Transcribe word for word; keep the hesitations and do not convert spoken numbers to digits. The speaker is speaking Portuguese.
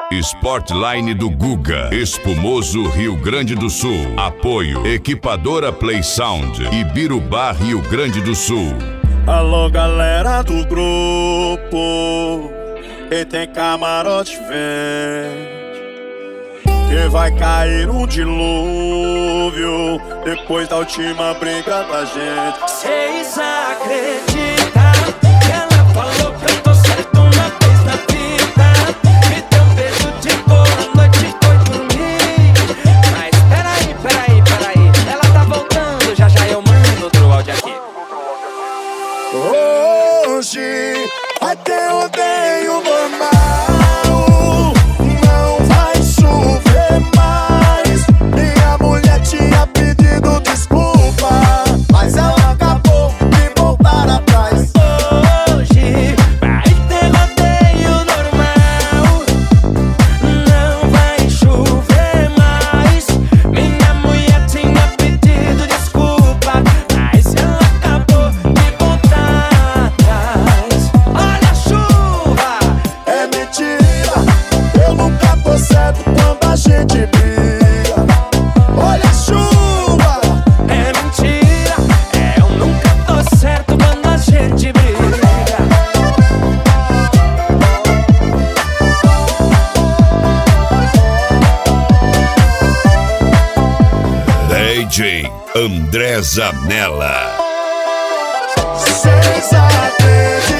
Sportline do Guga, Espumoso, Rio Grande do Sul. Apoio Equipadora Play Sound, Ibirubá, Rio Grande do Sul. Alô galera do grupo, quem tem camarote vem, que vai cair um dilúvio depois da última briga da gente. Cês acreditam que ela falou que eu tô certo uma vez na vida? Me deu um beijo de boa noite e foi dormir. Mas peraí, peraí, peraí, ela tá voltando, já já eu mando outro áudio aqui. Hoje vai ter odeio normal, não vai chover mais. Minha mulher tinha pedido desculpa, mas ela acabou de voltar atrás. Hoje vai ter odeio normal, não vai chover mais. Minha mulher tinha pedido desculpa, mas ela acabou de voltar atrás. Olha a chuva, É mentira, eu nunca tô certo quando a gente briga. Olha a chuva, é mentira, é, eu nunca tô certo quando a gente briga. D J André Zanella. cês acreditam